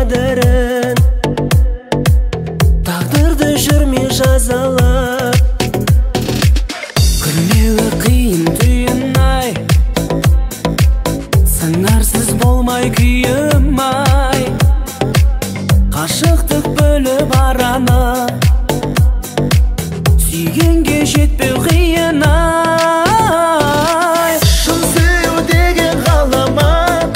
қадірін, тағдырды жүрме жазалап. Күлмеуі қиын түйін-ай, сыңарсыз болмай күйім-ай. Қашықтық бөліп араны, сүйгенге жетпеу қиын-ай. Шын сүю деген ғаламат,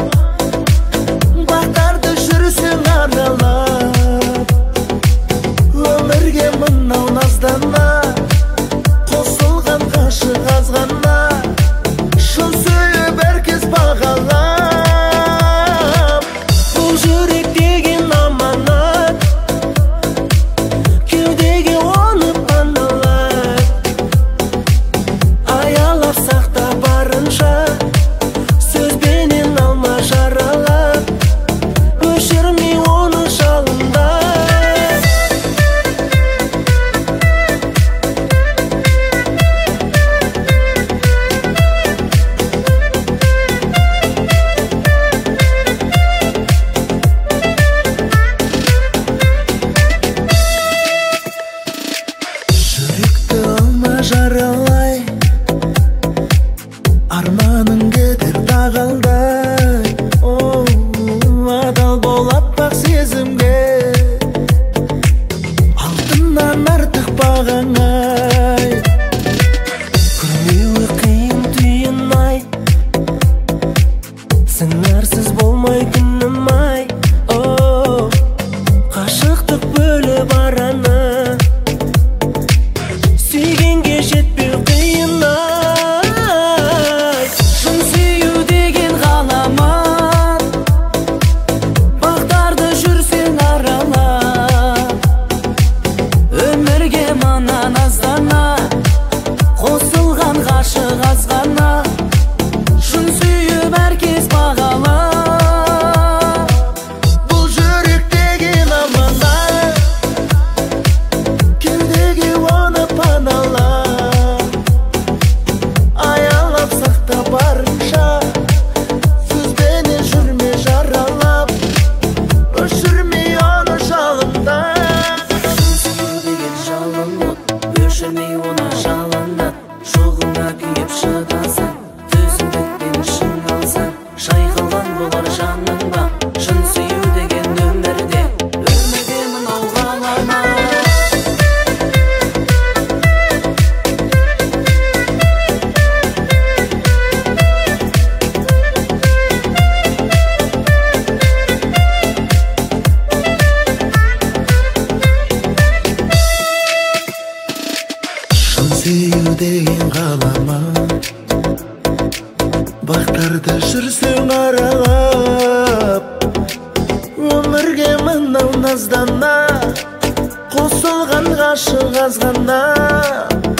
бақтарды жүрсің аралап. Өмірге мынау наздана, қосылған ғашық аз ғана. Шын сүйіп әркез бағалап. Бұл жүрек деген аманат, кеудеге оны паналап. Аялап сақта барынша, сөзбенен алма жаралап. Өшірмей оны жалында. Жүректі алма жаралай, арманың кетер тағалдай. Адал бол аппақ сезімге, алтыннан артық бағаңай. Күлмеуі қиын түйін-ай, сыңарсыз болмай күнім-ай. Қашықтық бөліп араны, сүйгенге жетпеу қиын-ай. Шын сүю деген ғаламат, бақтарды жүрсең аралап. Өмірге мына наздана, қосылған ғашық аз ғана. Шын сүйіп әркез бағалап. Бұл жүрек деген аманат, кеудеге оны паналап. Аялап сақта барынша, сөзбенен жүрме жаралап. Өшірмей оны жалында. Шын сүю деген жалын от, өшірмей оны жалынат. Жоғыңда күйіп шыдасаң, төзімдікпен шың алсаң, шайқалған болар жаның ба. Шын сүю деген өмірде мынау ғаламат. Шын сүю деген ғаламат, бақтарды жүрсең аралап. Өмірге мынау наздана, қосылған ғашық аз ғана.